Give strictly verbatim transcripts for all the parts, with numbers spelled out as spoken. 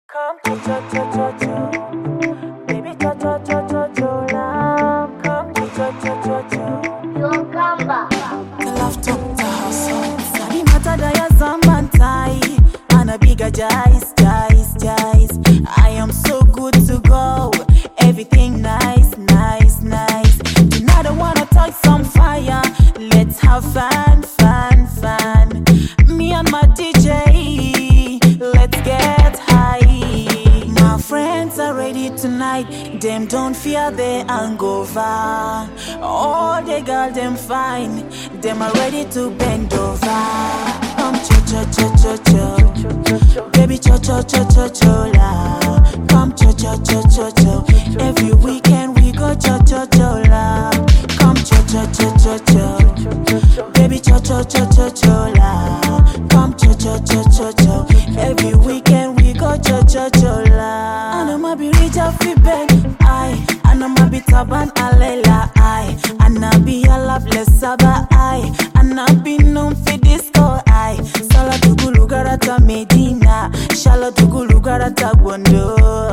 Come to cho cho cho cho, baby cho cho cho cho cho love. Come to cho cho cho cho. Yo kamba. Love talk to hustle. Sari mata da ya zamantai. Ana biga jais jais jais. I am so good to go. Everything nice nice nice. Tonight I wanna touch some fire. Let's have fun fun fun. Me and my D J. Let's get high. My friends are ready tonight. Them don't fear the hangover. All the girls them fine. Them are ready to bend over. Come cho cho cho cho cho, baby cho cho cho cho cho la. Come cho cho cho cho cho. Every weekend we go cho cho cho la. Come cho cho cho cho cho, baby cho cho cho cho cho la. Come cho cho cho cho cho. Every weekend we go cho cho cho la. And I'ma be rich off the bed, I. And I'ma be taban alela, I. And I'll be a loveless saba, I. And I'll be known for disco, I. Sala tugulu garata Medina, shala tugulu garata Gondo.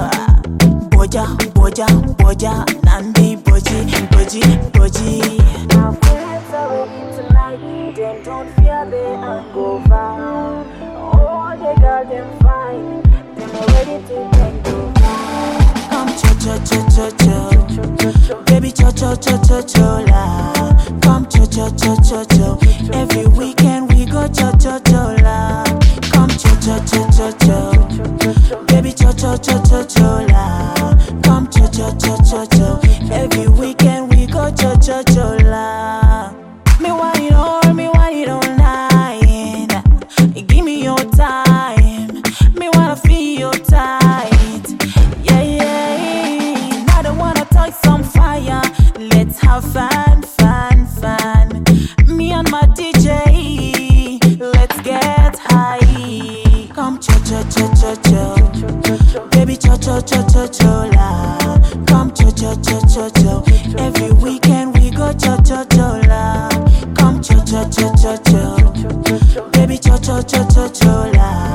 Boja, boja, boja, nandi boji, boji, boji. My friends are ready tonight, them don't fear the hangover. All the girls them fine, them are ready to bend over. Come cho cho cho cho cho, baby cho cho cho cho cho la. Come cho cho cho cho cho, every weekend we go cho cho cho la. Come cho cho cho cho cho, baby cho cho cho cho cho la. Come cho cho cho cho cho, every weekend we go cho cho cho la. Me want it all, me want it all night. Give me your time, me wanna feel your tight. Yeah yeah, now I wanna touch some fire. Let's have fun, fun, fun. Me and my D J, let's get high. Come cho cho cho cho cho, baby cho cho cho cho cho la. Come cho cho cho cho cho, every weekend we go cho cho cho la. Come cho cho cho cho cho, baby cho cho cho cho cho la.